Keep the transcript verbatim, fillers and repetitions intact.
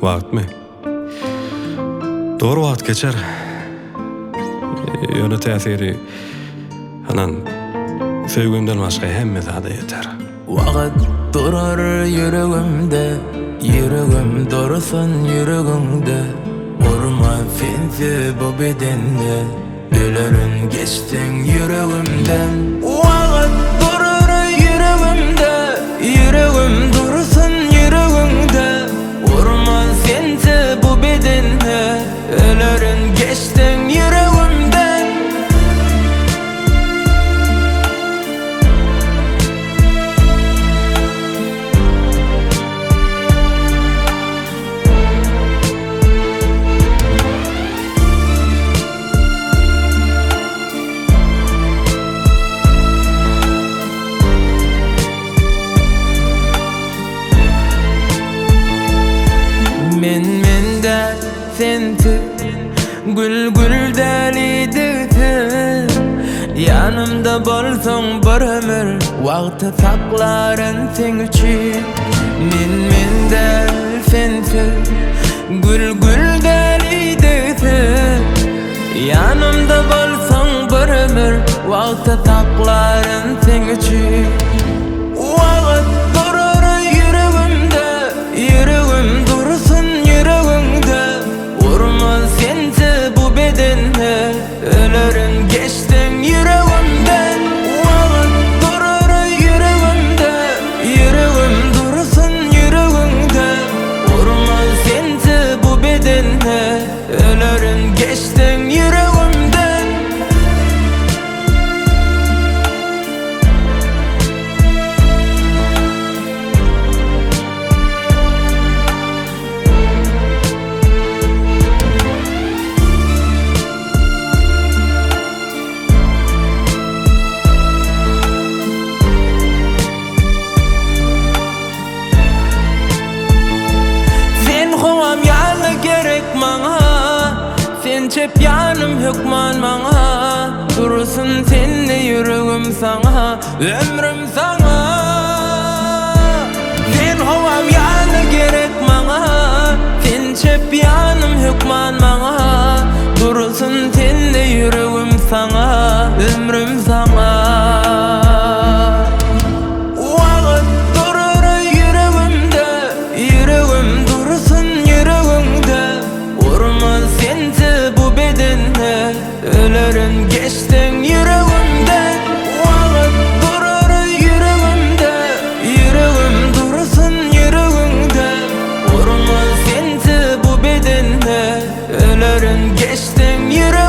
Wagt mı? Doğru wagt geçer. Ýöne täsiri anan sevgimden başga hemme zada yeter. Wagt durar yüregimde, yüregim dursun yüregimde. Urma sensiz bu bedende, ölerin geçtin yüregimden. Wagt durar yüregimde, yüregim dursun yüregimde. Urma sensiz bu bedende, ölerin geçtin yüregimden. Men mende sensiz gül gül delidigsin. Yanımda bolsoň bir ömür, wagty saklaryn sen üçin. Men mende sensiz gül gül delidigsin. Yanımda bolsoň bir ömür, wagty saklaryn sen üçin. Wagt durar yüregimde, yüregim dursun yüregimde. Urma sensiz bu bedende, ölerin geçtin yüregimden. Wagt durar yüregimde, yüregim dursun yüregimde. Urma sensiz bu bedende, ölerin geçtin yüregimden. Sen çep yanım hükman maňa, dursun sende yüregim saňa, ömrüm saňa. Sen howam ýaly gerek maňa, sen çep yanım hükman maňa, dursun sende yüregim saňa, ömrüm saňa. Wagt durar yüregimde, yüregim dursun yüregimde. Urma sensiz bu bedende, ölerin geçtin yüregimden. Wagt durar yüregimde, yüregim dursun yüregimde. Urma sensiz bu bedende, ölerin geçtin yüregimden.